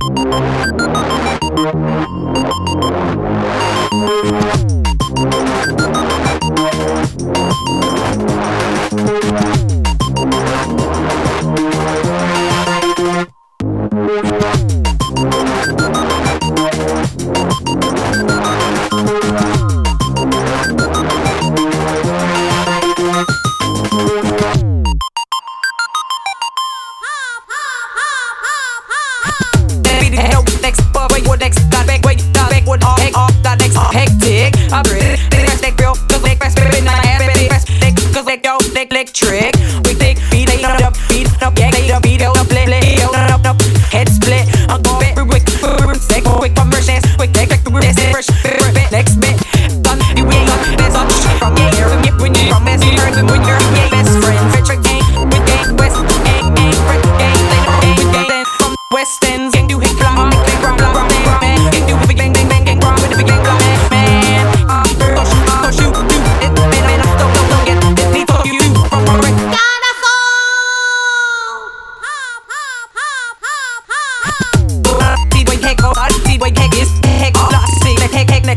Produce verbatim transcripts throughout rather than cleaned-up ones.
Electric, we think beat it up, beat it up, yeah, they up, beat it up, play, play, up, up, head split. I'm going bit, quick, quick, quick, commercials, quick, quick, quick, first, next bit. Done, you ain't got this up from here, when you when you from this, when you're your best friend, Patrick gang, with gang, West, gang, gang, Rick, gang, gang, gang, gang, from West Ends, gang, do hit fly, make bang, bang, bang, bang, bang, gang, do big bang, bang, bang, gang, bang, with the big bang, bang, man. Uh, don't shoot, don't shoot, do it, man, man, don't, don't, don't get it, need for you.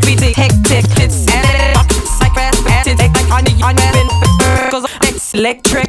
Electric.